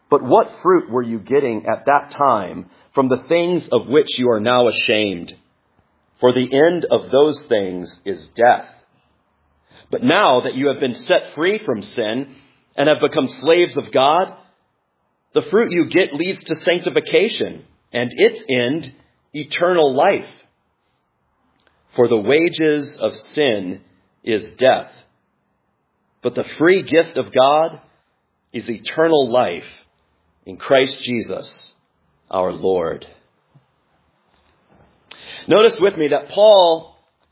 But what fruit were you getting at that time from the things of which you are now ashamed? For the end of those things is death. But now that you have been set free from sin and have become slaves of God, the fruit you get leads to sanctification, and its end, eternal life. For the wages of sin is death, but the free gift of God is eternal life in Christ Jesus, our Lord. Notice with me that Paul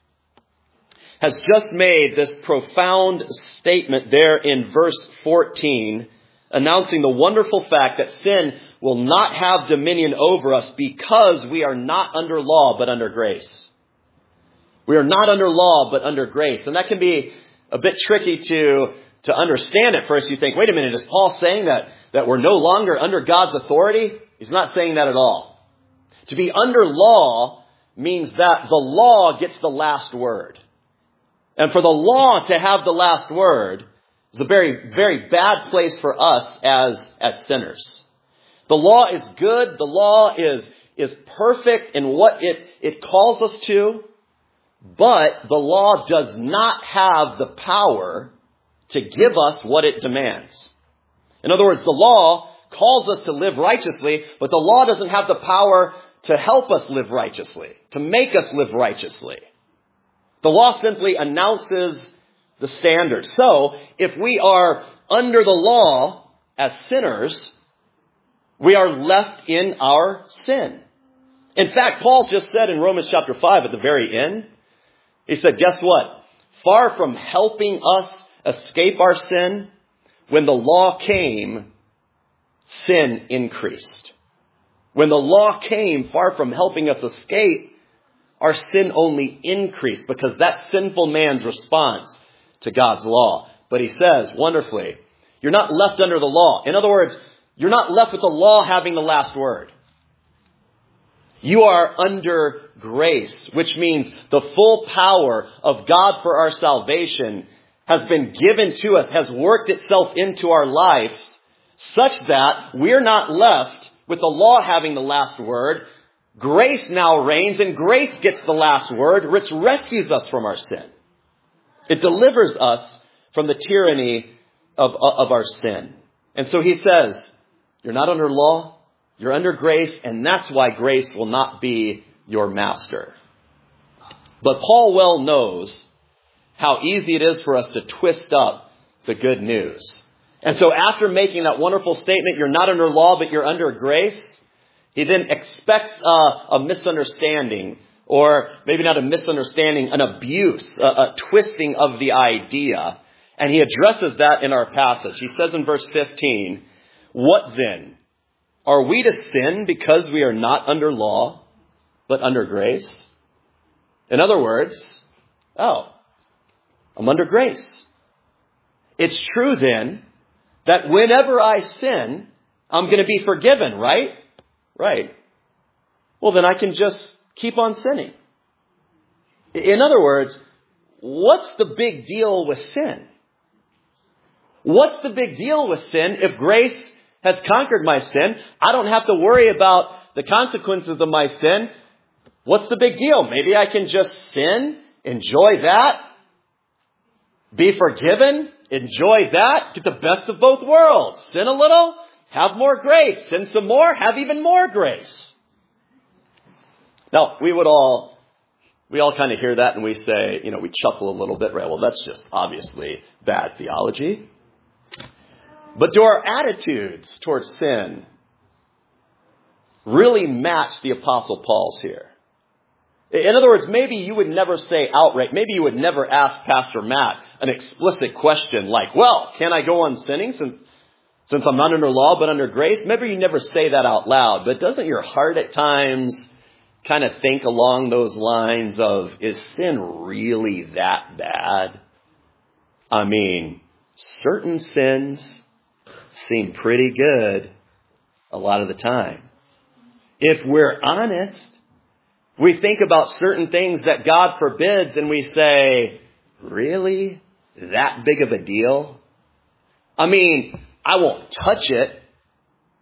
has just made this profound statement there in verse 14, announcing the wonderful fact that sin will not have dominion over us because we are not under law but under grace. We are not under law but under grace. And that can be a bit tricky to understand at first. You think, wait a minute, is Paul saying that we're no longer under God's authority? He's not saying that at all. To be under law means that the law gets the last word. And for the law to have the last word is a very, very bad place for us as sinners. The law is good. The law is perfect in what it calls us to. But the law does not have the power to give us what it demands. In other words, the law calls us to live righteously, but the law doesn't have the power to help us live righteously, to make us live righteously. The law simply announces the standard. So, if we are under the law as sinners, we are left in our sin. In fact, Paul just said in Romans chapter 5 at the very end, he said, guess what? Far from helping us escape our sin, when the law came, sin increased. When the law came, far from helping us escape, our sin only increased because that's sinful man's response to God's law. But he says, wonderfully, you're not left under the law. In other words, you're not left with the law having the last word. You are under grace, which means the full power of God for our salvation has been given to us, has worked itself into our lives such that we're not left with the law having the last word. Grace now reigns, and grace gets the last word, which rescues us from our sin. It delivers us from the tyranny of our sin. And so he says, you're not under law, you're under grace, and that's why grace will not be your master. But Paul well knows how easy it is for us to twist up the good news. And so after making that wonderful statement, you're not under law, but you're under grace, he then expects a misunderstanding, or maybe not a misunderstanding, an abuse, a twisting of the idea. And he addresses that in our passage. He says in verse 15, what then? Are we to sin because we are not under law, but under grace? In other words, I'm under grace. It's true then that whenever I sin, I'm going to be forgiven, right? Right. Well, then I can just keep on sinning. In other words, what's the big deal with sin? What's the big deal with sin if grace has conquered my sin? I don't have to worry about the consequences of my sin. What's the big deal? Maybe I can just sin, enjoy that, be forgiven, enjoy that, get the best of both worlds. Sin a little, have more grace. Sin some more, have even more grace. Now, we all kind of hear that and we say, we chuckle a little bit, right? Well, that's just obviously bad theology. But do our attitudes towards sin really match the Apostle Paul's here? In other words, maybe you would never say outright, maybe you would never ask Pastor Matt an explicit question like, well, can I go on sinning since I'm not under law but under grace? Maybe you never say that out loud, but doesn't your heart at times kind of think along those lines of, is sin really that bad? I mean, certain sins seem pretty good a lot of the time. If we're honest, we think about certain things that God forbids and we say, really? That big of a deal? I mean, I won't touch it,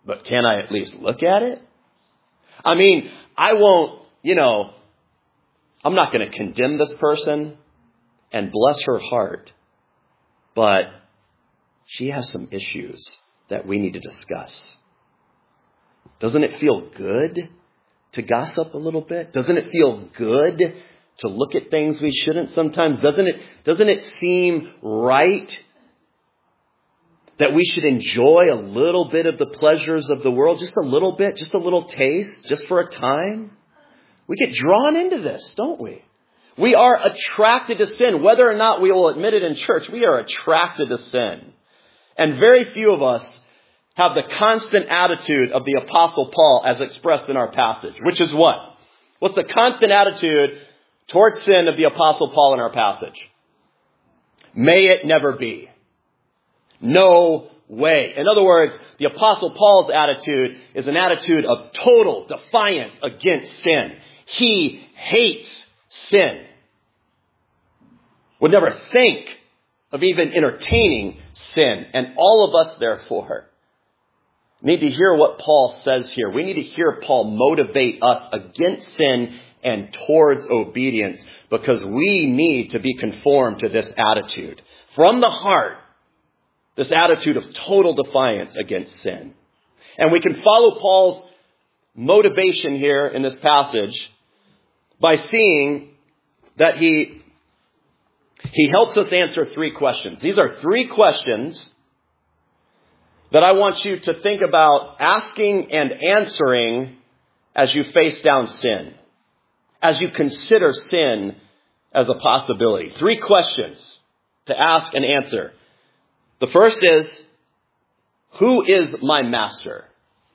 but can I at least look at it? I mean, I won't, I'm not going to condemn this person and bless her heart, but she has some issues that we need to discuss. Doesn't it feel good to gossip a little bit? Doesn't it feel good to look at things we shouldn't sometimes? Doesn't it seem right that we should enjoy a little bit of the pleasures of the world? Just a little bit, just a little taste, just for a time? We get drawn into this, don't we? We are attracted to sin. Whether or not we will admit it in church, we are attracted to sin. And very few of us have the constant attitude of the Apostle Paul as expressed in our passage, which is what? What's the constant attitude towards sin of the Apostle Paul in our passage? May it never be. No way. In other words, the Apostle Paul's attitude is an attitude of total defiance against sin. He hates sin. Would never think of even entertaining sin. And all of us, therefore, need to hear what Paul says here. We need to hear Paul motivate us against sin and towards obedience, because we need to be conformed to this attitude from the heart, this attitude of total defiance against sin. And we can follow Paul's motivation here in this passage by seeing that he helps us answer three questions. These are three questions that I want you to think about asking and answering as you face down sin, as you consider sin as a possibility. Three questions to ask and answer. The first is, who is my master?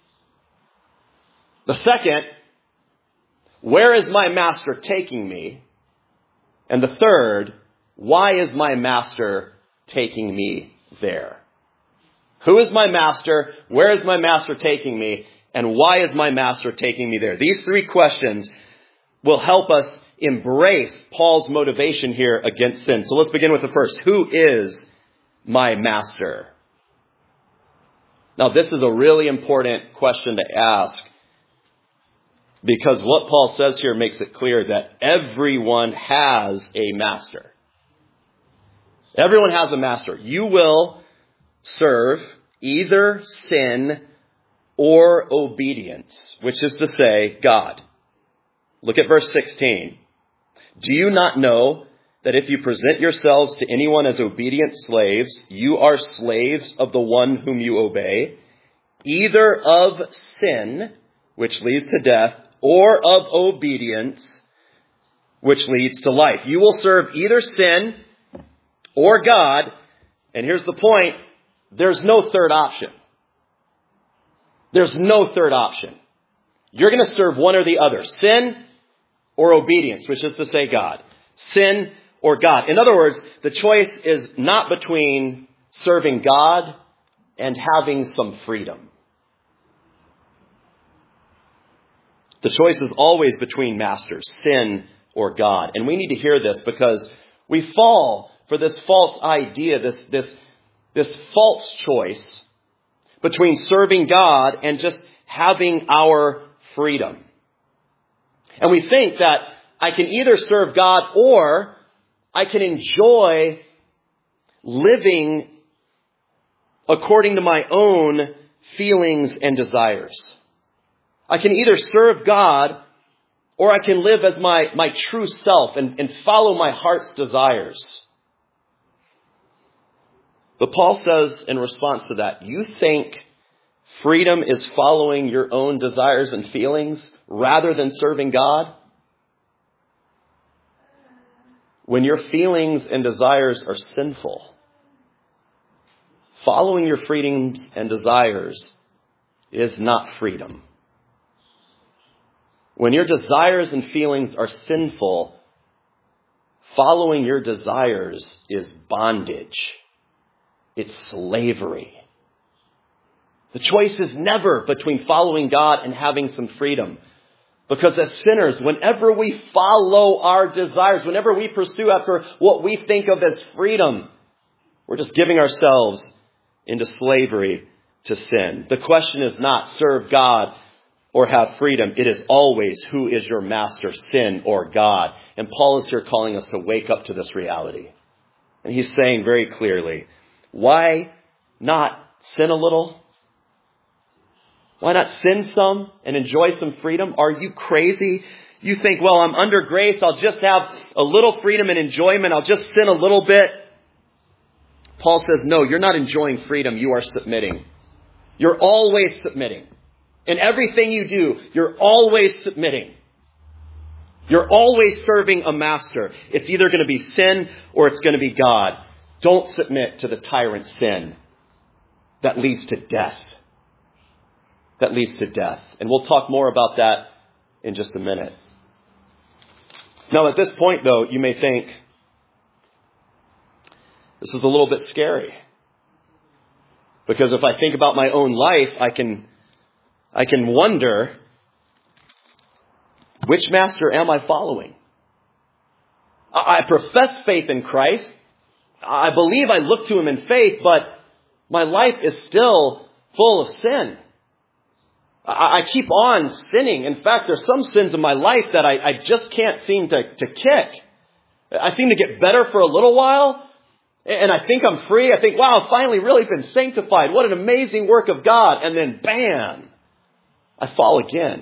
The second, where is my master taking me? And the third, why is my master taking me there? Who is my master? Where is my master taking me? And why is my master taking me there? These three questions will help us embrace Paul's motivation here against sin. So let's begin with the first. Who is my master? Now, this is a really important question to ask, because what Paul says here makes it clear that everyone has a master. Everyone has a master. You will serve either sin or obedience, which is to say, God. Look at verse 16. Do you not know that if you present yourselves to anyone as obedient slaves, you are slaves of the one whom you obey, either of sin, which leads to death, or of obedience, which leads to life? You will serve either sin or God. And here's the point. There's no third option. There's no third option. You're going to serve one or the other. Sin or obedience, which is to say God. Sin or God. In other words, the choice is not between serving God and having some freedom. The choice is always between masters, sin or God. And we need to hear this because we fall for this false idea, this false choice between serving God and just having our freedom. And we think that I can either serve God or I can enjoy living according to my own feelings and desires. I can either serve God or I can live as my true self and follow my heart's desires. But Paul says in response to that, you think freedom is following your own desires and feelings rather than serving God? When your feelings and desires are sinful, following your freedoms and desires is not freedom. When your desires and feelings are sinful, following your desires is bondage. It's slavery. The choice is never between following God and having some freedom. Because as sinners, whenever we follow our desires, whenever we pursue after what we think of as freedom, we're just giving ourselves into slavery to sin. The question is not serve God or have freedom. It is always who is your master, sin or God. And Paul is here calling us to wake up to this reality. And he's saying very clearly, why not sin a little? Why not sin some and enjoy some freedom? Are you crazy? You think, well, I'm under grace. I'll just have a little freedom and enjoyment. I'll just sin a little bit. Paul says, no, you're not enjoying freedom. You are submitting. You're always submitting. In everything you do, you're always submitting. You're always serving a master. It's either going to be sin or it's going to be God. Don't submit to the tyrant sin. That leads to death. That leads to death. And we'll talk more about that in just a minute. Now, at this point, though, you may think, this is a little bit scary. Because if I think about my own life, I can wonder, which master am I following? I profess faith in Christ. I believe I look to him in faith, but my life is still full of sin. I keep on sinning. In fact, there's some sins in my life that I just can't seem to kick. I seem to get better for a little while, and I think I'm free. I think, wow, I've finally really been sanctified. What an amazing work of God. And then, bam, I fall again.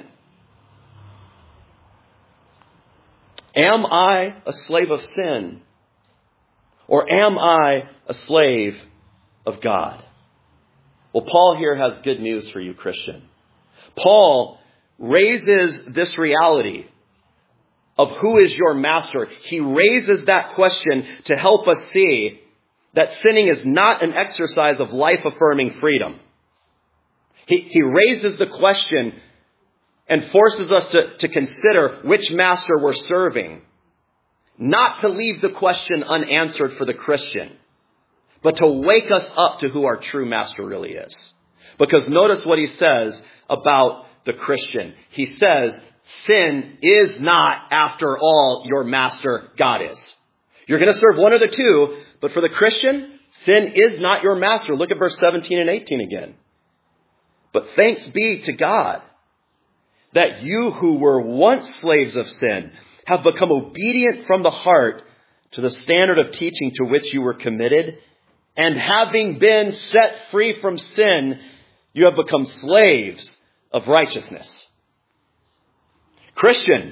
Am I a slave of sin? Or am I a slave of God? Well, Paul here has good news for you, Christian. Paul raises this reality of who is your master. He raises that question to help us see that sinning is not an exercise of life-affirming freedom. He raises the question and forces us to consider which master we're serving. Not to leave the question unanswered for the Christian, but to wake us up to who our true master really is. Because notice what he says about the Christian. He says, sin is not, after all, your master. God is. You're going to serve one of the two, but for the Christian, sin is not your master. Look at verse 17 and 18 again. But thanks be to God that you who were once slaves of sin have become obedient from the heart to the standard of teaching to which you were committed, and having been set free from sin, you have become slaves of righteousness. Christian,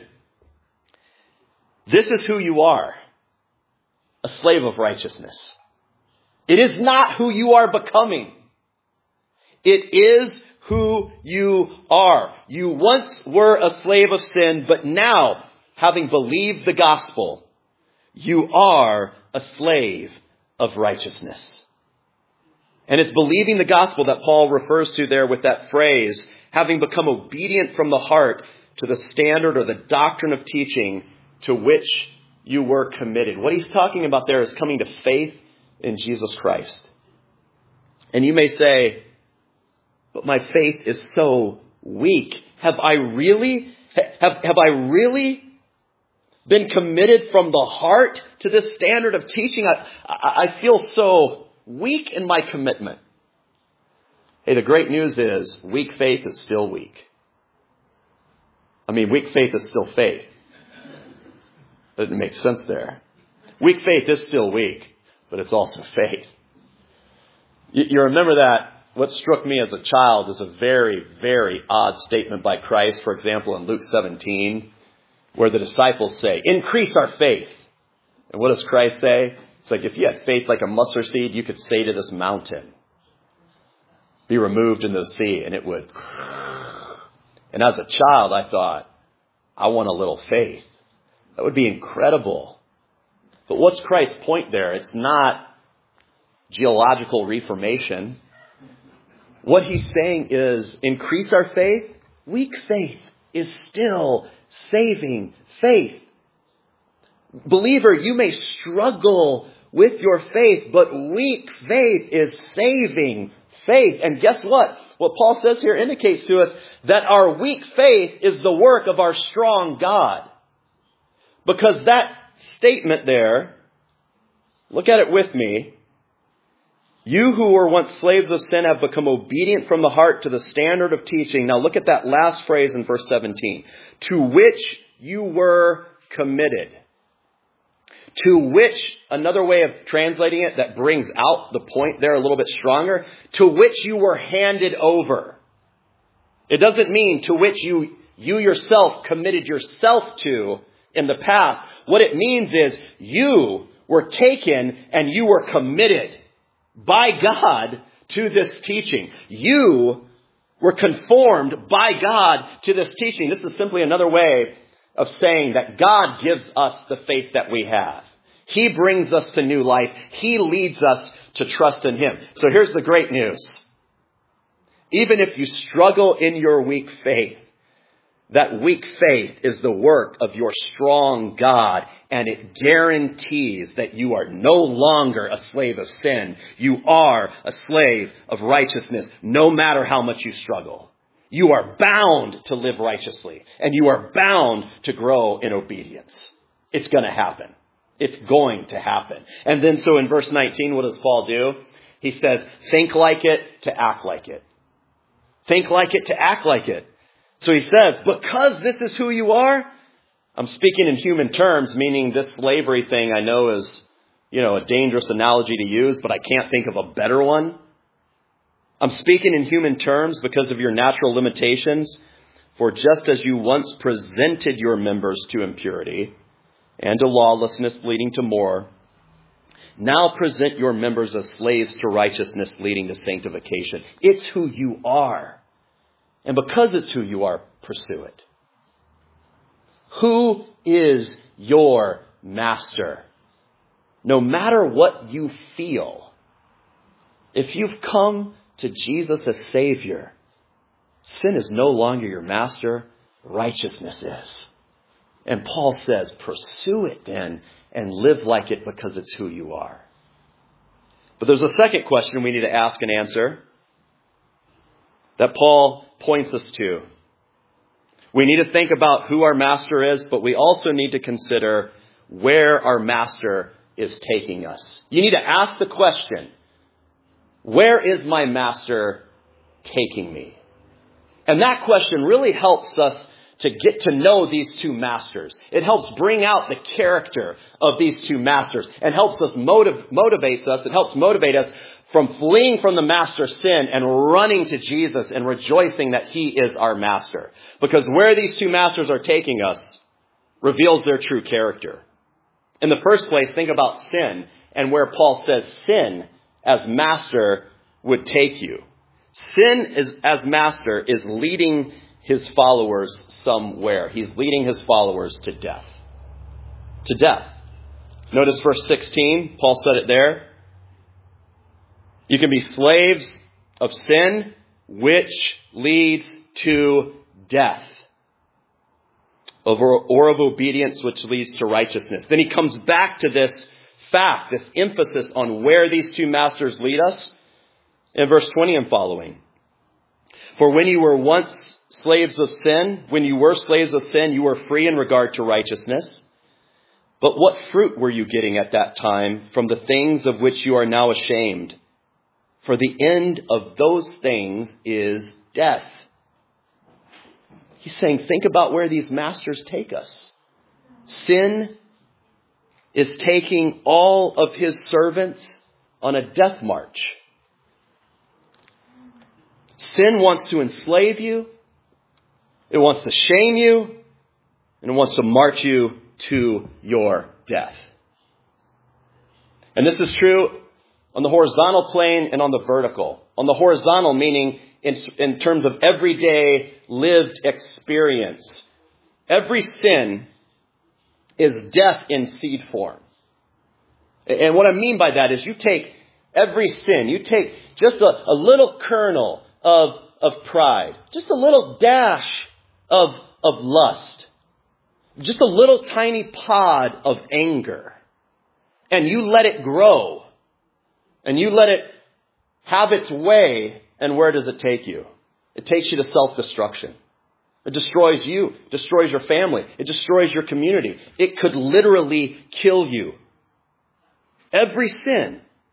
this is who you are, a slave of righteousness. It is not who you are becoming. It is who you are. You once were a slave of sin, but now, having believed the gospel, you are a slave of righteousness. And it's believing the gospel that Paul refers to there with that phrase, having become obedient from the heart to the standard or the doctrine of teaching to which you were committed. What he's talking about there is coming to faith in Jesus Christ. And you may say, but my faith is so weak. Have I really been committed from the heart to this standard of teaching? I feel so weak in my commitment. Hey, the great news is weak faith is still weak. I mean, weak faith is still faith. Doesn't make sense there. Weak faith is still weak, but it's also faith. You remember that what struck me as a child is a very, very odd statement by Christ, for example, in Luke 17, where the disciples say, increase our faith. And what does Christ say? It's like, if you had faith like a mustard seed, you could say to this mountain, be removed into the sea, and it would. And as a child, I thought, I want a little faith. That would be incredible. But what's Christ's point there? It's not geological reformation. What he's saying is, increase our faith. Weak faith is still saving faith. Believer, you may struggle with your faith, but weak faith is saving faith. And guess what? What Paul says here indicates to us that our weak faith is the work of our strong God. Because that statement there, look at it with me, You who were once slaves of sin have become obedient from the heart to the standard of teaching. Now look at that last phrase in verse 17. To which you were committed. To which, another way of translating it that brings out the point there a little bit stronger, to which you were handed over. It doesn't mean to which you yourself committed yourself to in the past. What it means is you were taken and you were committed by God to this teaching. You were conformed by God to this teaching. This is simply another way of saying that God gives us the faith that we have. He brings us to new life. He leads us to trust in Him. So here's the great news. Even if you struggle in your weak faith, that weak faith is the work of your strong God, and it guarantees that you are no longer a slave of sin. You are a slave of righteousness, no matter how much you struggle. You are bound to live righteously, and you are bound to grow in obedience. It's going to happen. It's going to happen. And then so in verse 19, what does Paul do? He says, think like it to act like it. Think like it to act like it. So he says, because this is who you are, I'm speaking in human terms, meaning this slavery thing I know is, a dangerous analogy to use, but I can't think of a better one. I'm speaking in human terms because of your natural limitations. For just as you once presented your members to impurity and to lawlessness leading to more, now present your members as slaves to righteousness leading to sanctification. It's who you are. And because it's who you are, pursue it. Who is your master? No matter what you feel, if you've come to Jesus as Savior, sin is no longer your master, righteousness is. And Paul says, pursue it then and live like it because it's who you are. But there's a second question we need to ask and answer that Paul points us to. We need to think about who our master is, but we also need to consider where our master is taking us. You need to ask the question, where is my master taking me? And that question really helps us to get to know these two masters. It helps bring out the character of these two masters and helps us motivates us. It helps motivate us from fleeing from the master sin and running to Jesus and rejoicing that He is our master. Because where these two masters are taking us reveals their true character. In the first place, think about sin and where Paul says sin as master would take you. Sin as master is leading his followers somewhere. He's leading his followers to death. To death. Notice verse 16. Paul said it there. You can be slaves of sin, which leads to death. Or of obedience, which leads to righteousness. Then he comes back to this fact, this emphasis on where these two masters lead us in verse 20 and following. For when you were once slaves of sin, you were free in regard to righteousness. But what fruit were you getting at that time from the things of which you are now ashamed? For the end of those things is death. He's saying, think about where these masters take us. Sin is taking all of his servants on a death march. Sin wants to enslave you. It wants to shame you. And it wants to march you to your death. And this is true on the horizontal plane and on the vertical. On the horizontal, meaning in terms of everyday lived experience. Every sin is death in seed form. And what I mean by that is you take every sin, you take just a little kernel of pride, just a little dash of lust, just a little tiny pod of anger, and you let it grow, and you let it have its way, and where does it take you? It takes you to self-destruction. It destroys you, destroys your family, it destroys your community. It could literally kill you. Every sin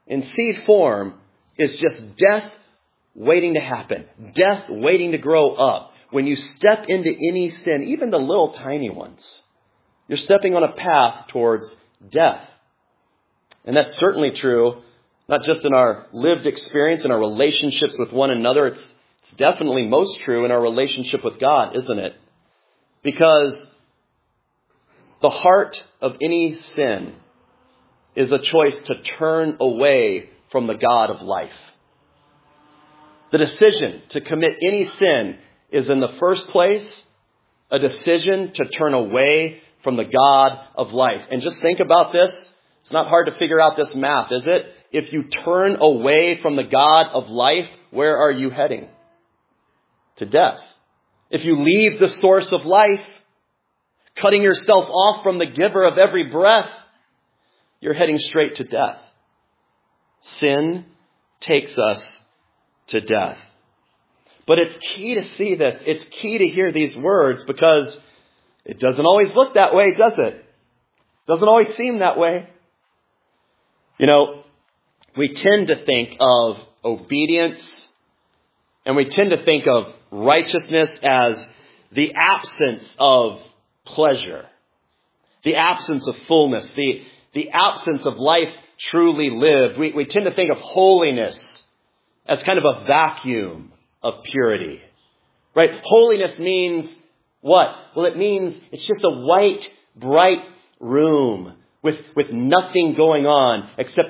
in seed form is just death waiting to happen. Death waiting to grow up. When you step into any sin, even the little tiny ones, you're stepping on a path towards death. And that's certainly true, not just in our lived experience, in our relationships with one another. It's definitely most true in our relationship with God, isn't it? Because the heart of any sin is a choice to turn away from the God of life. The decision to commit any sin is in the first place a decision to turn away from the God of life. And just think about this. It's not hard to figure out this math, is it? If you turn away from the God of life, where are you heading? To death. If you leave the source of life, cutting yourself off from the giver of every breath, you're heading straight to death. Sin takes us to death. But it's key to see this. It's key to hear these words because it doesn't always look that way, does it? Doesn't always seem that way. You know, we tend to think of obedience and we tend to think of righteousness as the absence of pleasure, the absence of fullness, the absence of life truly lived. We tend to think of holiness as kind of a vacuum of purity, right? Holiness means what? Well, it means it's just a white, bright room with nothing going on except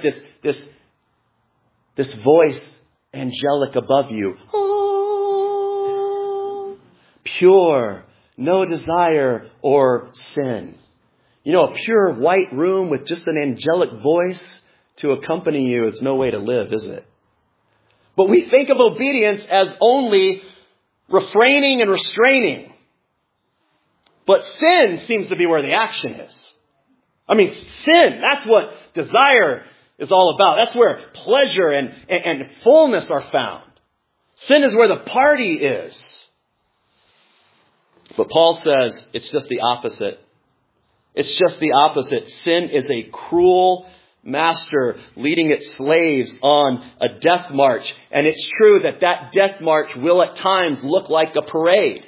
this voice angelic above you. Oh, pure, no desire or sin. You know, a pure white room with just an angelic voice to accompany you is no way to live, is it? But we think of obedience as only refraining and restraining. But sin seems to be where the action is. I mean, sin, that's what desire is all about. That's where pleasure and fullness are found. Sin is where the party is. But Paul says it's just the opposite. It's just the opposite. Sin is a cruel master leading its slaves on a death march. And it's true that death march will at times look like a parade.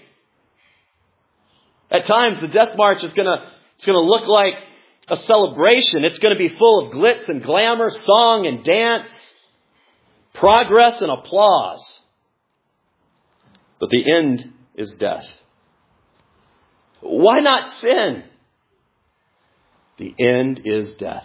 At times the death march is going to look like a celebration. It's going to be full of glitz and glamour, song and dance, progress and applause. But the end is death. Why not sin? The end is death.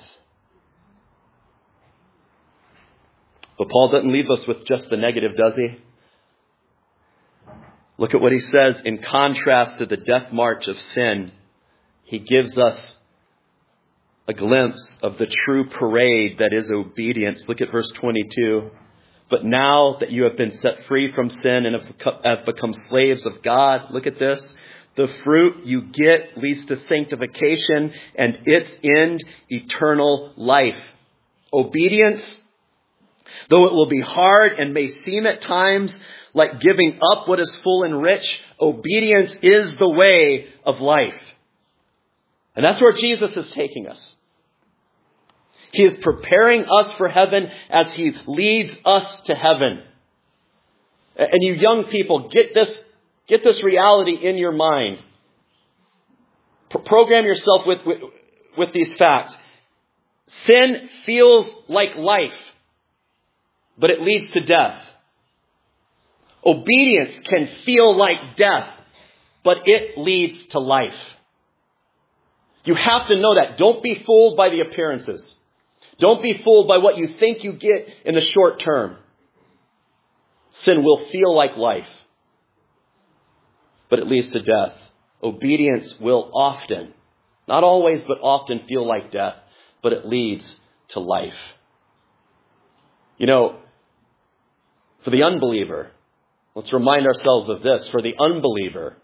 But Paul doesn't leave us with just the negative, does he? Look at what he says in contrast to the death march of sin. He gives us a glimpse of the true parade that is obedience. Look at verse 22. But now that you have been set free from sin and have become slaves of God, look at this. The fruit you get leads to sanctification and its end, eternal life. Obedience, though it will be hard and may seem at times like giving up what is full and rich, obedience is the way of life. And that's where Jesus is taking us. He is preparing us for heaven as he leads us to heaven. And you young people, get this reality in your mind. Program yourself with these facts. Sin feels like life, but it leads to death. Obedience can feel like death, but it leads to life. You have to know that. Don't be fooled by the appearances. Don't be fooled by what you think you get in the short term. Sin will feel like life, but it leads to death. Obedience will often, not always, but often feel like death, but it leads to life. You know, for the unbeliever, let's remind ourselves of this. For the unbeliever,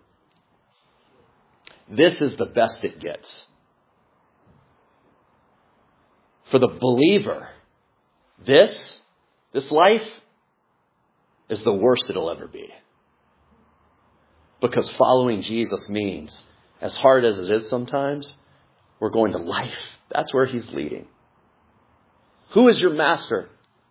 this is the best it gets. For the believer, this life is the worst it'll ever be. Because following Jesus means, as hard as it is sometimes, we're going to life. That's where he's leading. Who is your master?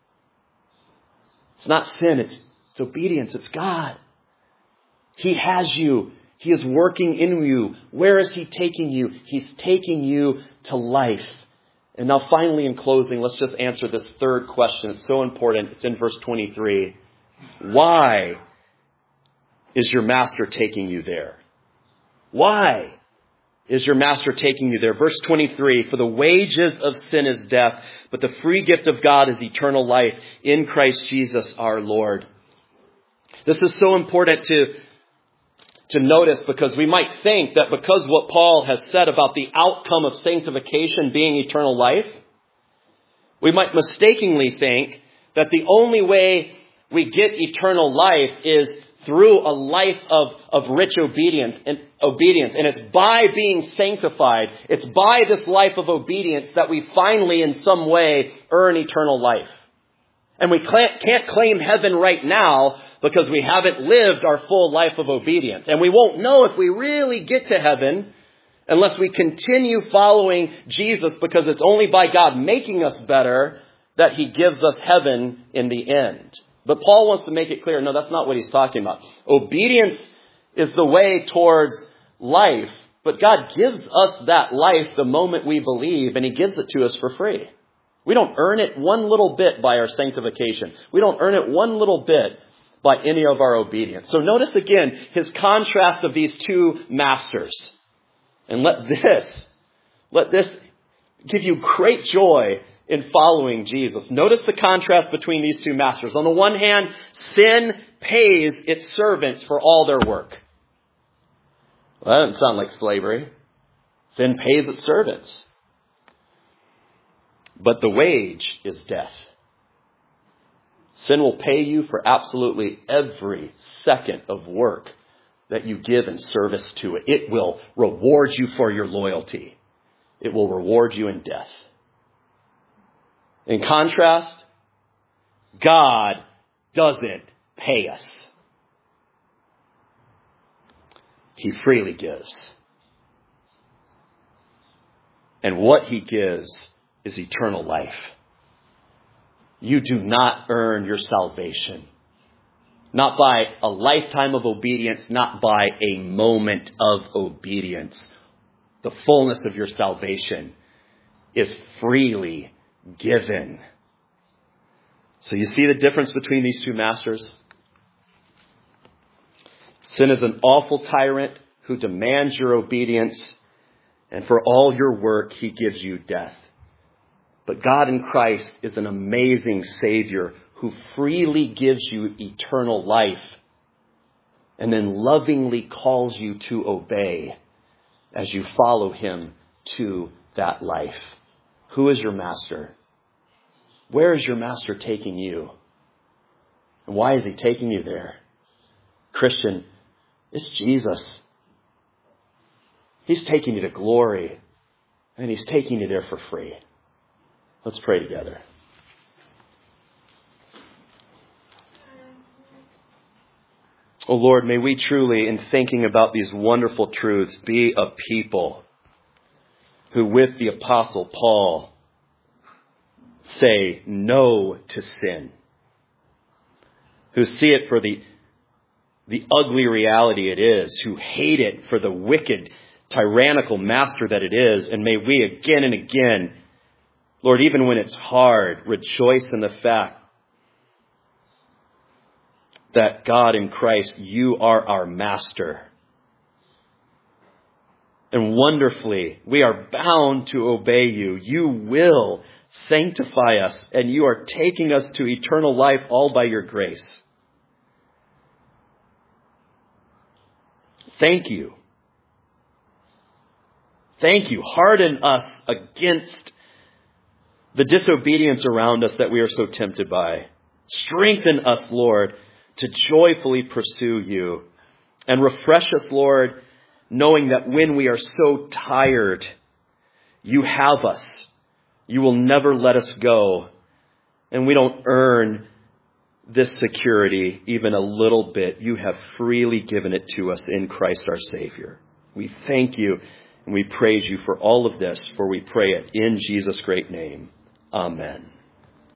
It's not sin, it's obedience, it's God. He has you. He is working in you. Where is He taking you? He's taking you to life. And now finally, in closing, let's just answer this third question. It's so important. It's in verse 23. Why is your master taking you there? Why is your master taking you there? Verse 23, for the wages of sin is death, but the free gift of God is eternal life in Christ Jesus our Lord. This is so important to notice, because we might think that because what Paul has said about the outcome of sanctification being eternal life, we might mistakenly think that the only way we get eternal life is through a life of rich obedience. And it's by being sanctified, it's by this life of obedience that we finally in some way earn eternal life. And we can't claim heaven right now because we haven't lived our full life of obedience. And we won't know if we really get to heaven unless we continue following Jesus, because it's only by God making us better that He gives us heaven in the end. But Paul wants to make it clear, no, that's not what he's talking about. Obedience is the way towards life, but God gives us that life the moment we believe, and He gives it to us for free. We don't earn it one little bit by our sanctification. We don't earn it one little bit by any of our obedience. So notice again his contrast of these two masters. And let this give you great joy in following Jesus. Notice the contrast between these two masters. On the one hand, sin pays its servants for all their work. Well, that doesn't sound like slavery. Sin pays its servants. But the wage is death. Sin will pay you for absolutely every second of work that you give in service to it. It will reward you for your loyalty. It will reward you in death. In contrast, God doesn't pay us. He freely gives. And what He gives is eternal life. You do not earn your salvation. Not by a lifetime of obedience, not by a moment of obedience. The fullness of your salvation is freely given. So you see the difference between these two masters? Sin is an awful tyrant who demands your obedience, and for all your work, he gives you death. But God in Christ is an amazing Savior who freely gives you eternal life and then lovingly calls you to obey as you follow Him to that life. Who is your master? Where is your master taking you? And why is He taking you there? Christian, it's Jesus. He's taking you to glory, and He's taking you there for free. Let's pray together. Oh Lord, may we truly, in thinking about these wonderful truths, be a people who, with the Apostle Paul, say no to sin, who see it for the ugly reality it is, who hate it for the wicked, tyrannical master that it is, and may we again and again, Lord, even when it's hard, rejoice in the fact that God in Christ, You are our master. And wonderfully, we are bound to obey You. You will sanctify us, and You are taking us to eternal life all by Your grace. Thank You. Thank You. Harden us against the disobedience around us that we are so tempted by. Strengthen us, Lord, to joyfully pursue You. And refresh us, Lord, knowing that when we are so tired, You have us. You will never let us go. And we don't earn this security even a little bit. You have freely given it to us in Christ our Savior. We thank You and we praise You for all of this, for we pray it in Jesus' great name. Amen.